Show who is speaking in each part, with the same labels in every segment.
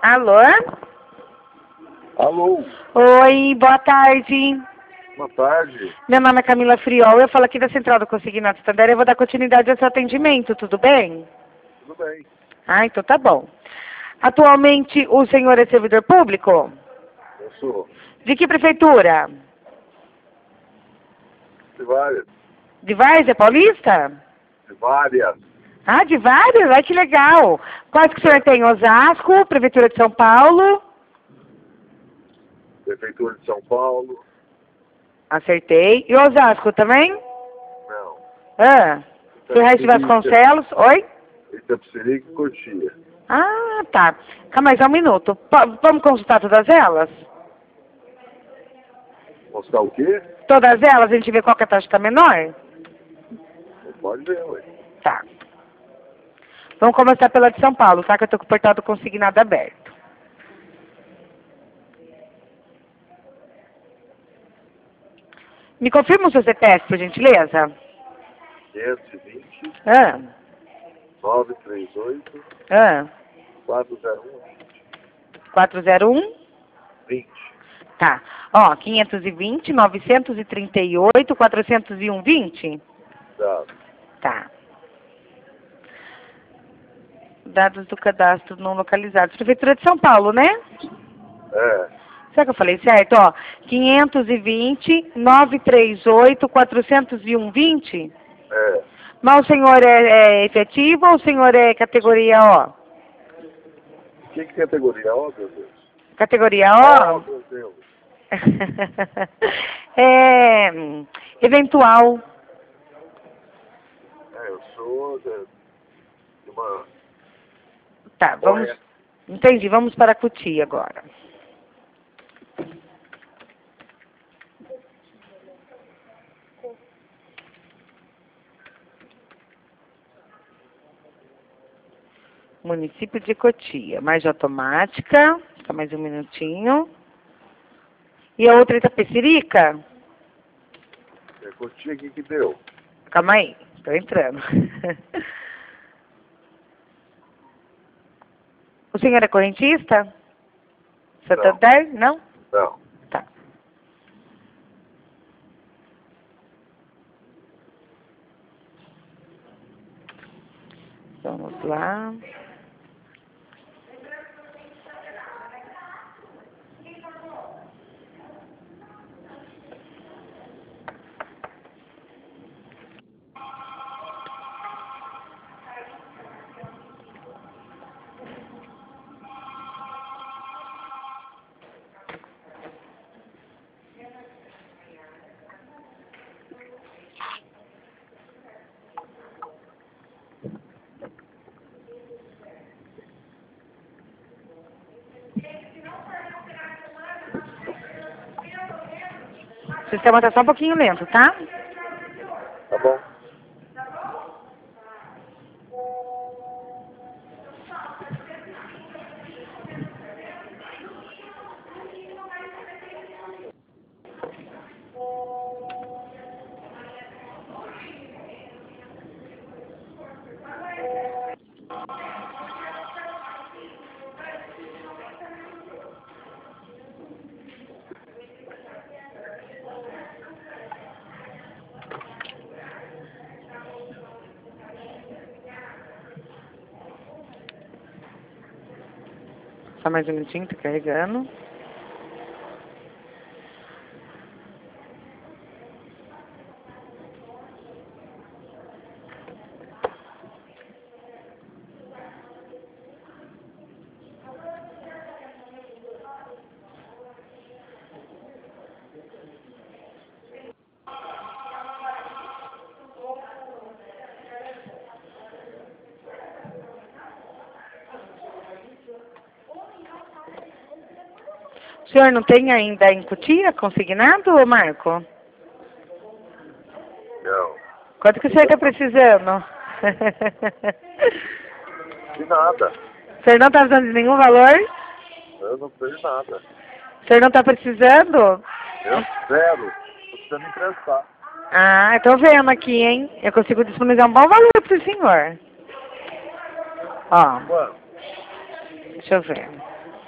Speaker 1: Alô?
Speaker 2: Alô,
Speaker 1: Oi, boa tarde.
Speaker 2: boa tarde.
Speaker 1: Meu nome é Camila Friol, eu falo aqui da Central do Consignato Santander, eu vou dar continuidade ao seu atendimento, tudo bem?
Speaker 2: Tudo bem?
Speaker 1: Ah, então tá bom. Atualmente o senhor é servidor público?
Speaker 2: Eu sou
Speaker 1: De que prefeitura?
Speaker 2: de várias.
Speaker 1: De Várzea Paulista?
Speaker 2: De várias.
Speaker 1: Ah, de várias? Ai, que legal. Quais que o senhor tem? Osasco, Prefeitura de São Paulo?
Speaker 2: Prefeitura de São Paulo.
Speaker 1: Acertei. E Osasco também?
Speaker 2: Não.
Speaker 1: Ah, Ferraz de Vasconcelos? Oi?
Speaker 2: Itapecerica e Cotia.
Speaker 1: Ah, tá. Calma aí, só um minuto. Vamos consultar todas elas?
Speaker 2: Mostrar o quê?
Speaker 1: Todas elas, a gente vê qual que a taxa está menor?
Speaker 2: Pode ver, ué.
Speaker 1: Tá. Vamos começar pela de São Paulo, tá? Que eu tô com o portal do consignado aberto. Me confirma o seu CPF, por gentileza?
Speaker 2: 520
Speaker 1: Ah,
Speaker 2: 938
Speaker 1: ah.
Speaker 2: 401
Speaker 1: 401?
Speaker 2: 20.
Speaker 1: Tá. Ó, 520, 938, 401, 20?
Speaker 2: Tá.
Speaker 1: Tá. Dados do cadastro não localizados. Prefeitura de São Paulo, né?
Speaker 2: É.
Speaker 1: Será que eu falei certo? Ó, 520, 938, 401, 20?
Speaker 2: É.
Speaker 1: Mas o senhor é efetivo ou o senhor é categoria O?
Speaker 2: Que categoria? Ó, meu Deus.
Speaker 1: Categoria
Speaker 2: Ó,
Speaker 1: O?
Speaker 2: meu Deus.
Speaker 1: É eventual.
Speaker 2: É, eu sou de uma...
Speaker 1: Tá, vamos.
Speaker 2: Olha,
Speaker 1: Entendi, vamos para a Cutia agora. Município de Cotia. Mais automática. Só mais um minutinho. E a outra Itapecerica?
Speaker 2: é Cotia aqui que deu.
Speaker 1: Calma aí, tô entrando. O senhor é correntista? Santander? Não?
Speaker 2: Não.
Speaker 1: Tá. Vamos lá. O sistema tá só um pouquinho lento, tá?
Speaker 2: Tá bom.
Speaker 1: Só mais um minutinho, tá carregando. O senhor não tem ainda em Cotia consignado, ô Marco?
Speaker 2: Não.
Speaker 1: Quanto que o senhor tá precisando?
Speaker 2: De nada.
Speaker 1: O senhor não tá precisando de nenhum valor?
Speaker 2: Eu não preciso de nada.
Speaker 1: O senhor não tá precisando?
Speaker 2: Eu zero. Tô precisando emprestar.
Speaker 1: Ah, eu tô vendo aqui, hein? Eu consigo disponibilizar um bom valor pro senhor. Ó,
Speaker 2: Quanto?
Speaker 1: deixa eu ver.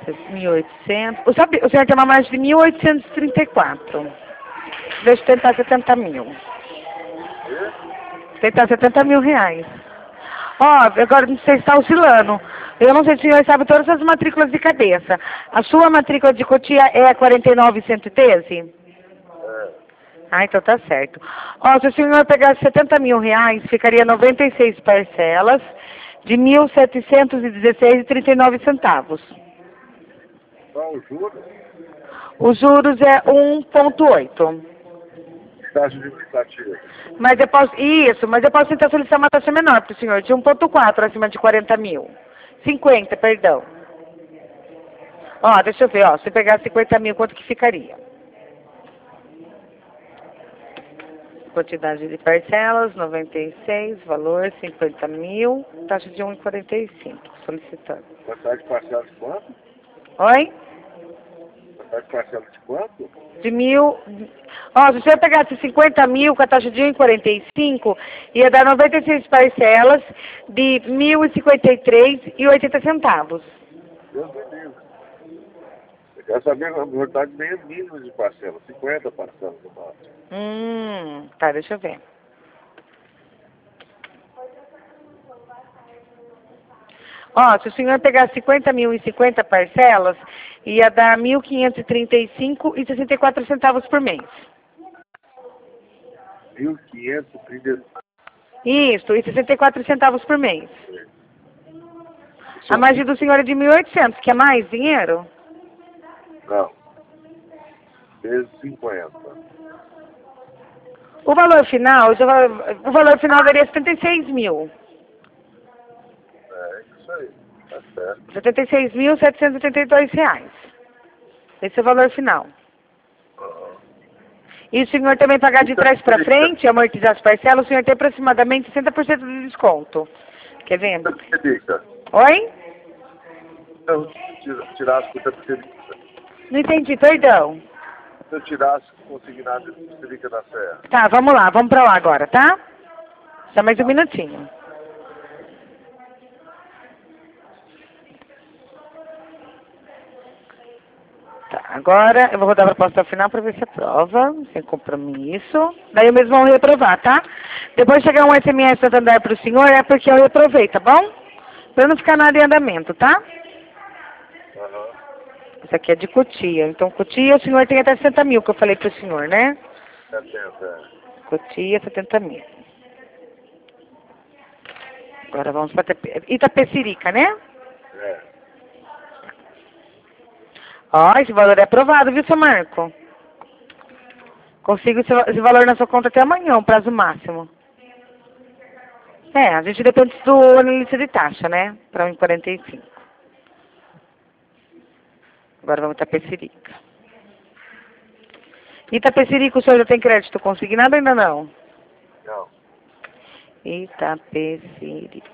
Speaker 1: 1.800. O senhor tem uma margem de 1.834. Deixa eu tentar 70 mil. Tentar 70 mil reais. Ó, agora não sei se está oscilando. Eu não sei se o senhor sabe todas as matrículas de cabeça. A sua matrícula de Cotia é a 49.113?
Speaker 2: É.
Speaker 1: Ah, então tá certo. Ó, se o senhor pegasse 70 mil reais, ficaria 96 parcelas de 1.716,39 centavos.
Speaker 2: Qual o juro?
Speaker 1: Os juros é 1,8.
Speaker 2: Taxa de indicativa.
Speaker 1: Mas eu posso tentar solicitar uma taxa menor para o senhor, de 1,4 acima de 40 mil. 50, perdão. Ó, deixa eu ver, ó, se pegar 50 mil, quanto que ficaria? Quantidade de parcelas, 96, valor 50 mil, taxa de 1,45, solicitando.
Speaker 2: Quantidade de parcela de quanto?
Speaker 1: Oi?
Speaker 2: Quantidade de parcela de quanto?
Speaker 1: De mil. Ó, se o senhor pegasse 50 mil com a taxa de 1,45, ia dar 96 parcelas de 1.053,80 centavos.
Speaker 2: Deus me livre. Eu quero saber a quantidade meio mínima de parcela. 50 parcelas no máximo.
Speaker 1: Tá, deixa eu ver. Ó, se o senhor pegar 50 mil em 50 parcelas, ia dar 1.535,64 centavos por mês.
Speaker 2: 1.530.
Speaker 1: Isso, e 64 centavos por mês. A margem do senhor é de 1.800, quer mais dinheiro?
Speaker 2: Não. Vezes 50.
Speaker 1: O valor final daria 76 mil.
Speaker 2: É isso aí. Tá certo.
Speaker 1: R$ 76.782. Esse é o valor final.
Speaker 2: Uhum.
Speaker 1: E o senhor também pagar de trás para frente, amortizar as parcelas, o senhor tem aproximadamente 60% de desconto. Quer ver?
Speaker 2: Fica.
Speaker 1: Oi?
Speaker 2: Então, tirasse puta pserica.
Speaker 1: Não entendi, perdão.
Speaker 2: Se eu tirasse consignado de pserica da serra.
Speaker 1: Tá, vamos lá, vamos pra lá agora, tá? Só mais um minutinho. Tá, agora eu vou rodar a proposta final para ver se aprova, sem compromisso. Daí eu mesmo vou reprovar, tá? Depois chegar um SMS para andar para o senhor, é porque eu reprovei, tá bom? Para não ficar nada em andamento, tá?
Speaker 2: Uhum.
Speaker 1: Isso aqui é de Cotia. Então, Cotia, o senhor tem até 60 mil, que eu falei pro senhor, né?
Speaker 2: 70.
Speaker 1: Cotia, 70 mil. Agora vamos para Itapecerica, né?
Speaker 2: É.
Speaker 1: Ó, esse valor é aprovado, viu, seu Marco? Consigo esse valor na sua conta até amanhã, o prazo máximo. É, a gente depende do analista de taxa, né? Para 1,45. Agora vamos Itapecerica. Itapecerica, o senhor já tem crédito consignado ou ainda não?
Speaker 2: Não.
Speaker 1: Itapecerica.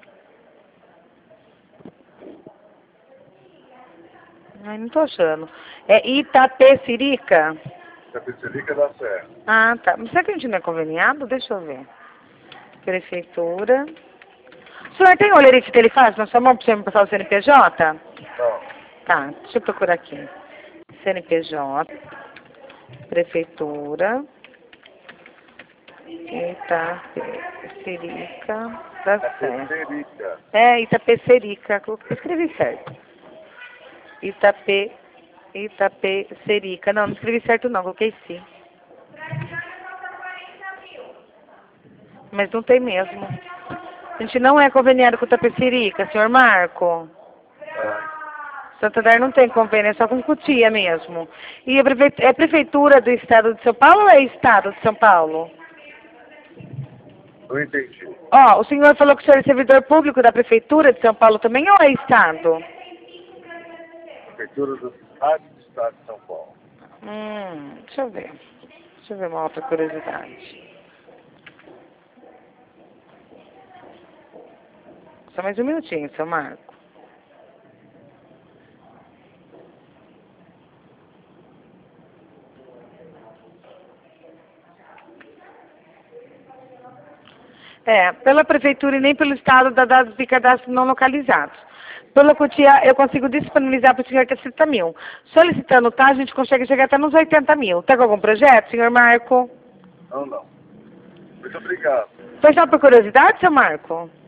Speaker 1: Ai, não tô achando. É Itapecerica?
Speaker 2: Itapecerica da serra.
Speaker 1: Ah, tá. Mas será que a gente não é conveniado? Deixa eu ver. Prefeitura. O senhor tem olerite telefácil na sua mão para você me passar o CNPJ?
Speaker 2: Não.
Speaker 1: Tá, deixa eu procurar aqui. CNPJ. Prefeitura. Itapecerica da Serra.
Speaker 2: Itapecerica.
Speaker 1: É, Itapecerica. Eu escrevi certo. Itapecerica. Não escrevi certo não, coloquei sim. Mas não tem mesmo. A gente não é conveniado com Itapecerica, senhor Marco. Santander não tem convênio, é só com Cotia mesmo. E é prefeitura do estado de São Paulo ou é estado de São Paulo?
Speaker 2: Não entendi.
Speaker 1: Ó, o senhor falou que o senhor é servidor público da prefeitura de São Paulo também ou é estado?
Speaker 2: Prefeitura do Estado de São Paulo.
Speaker 1: Deixa eu ver. Deixa eu ver uma outra curiosidade. Só mais um minutinho, seu Marco. Pela prefeitura e nem pelo estado dá dados de cadastro não localizados. Pela Cotia, eu consigo disponibilizar para o senhor 60 mil. Solicitando, tá? A gente consegue chegar até nos 80 mil. Tá com algum projeto, senhor Marco?
Speaker 2: Não. Muito obrigado.
Speaker 1: Foi só por curiosidade, seu Marco?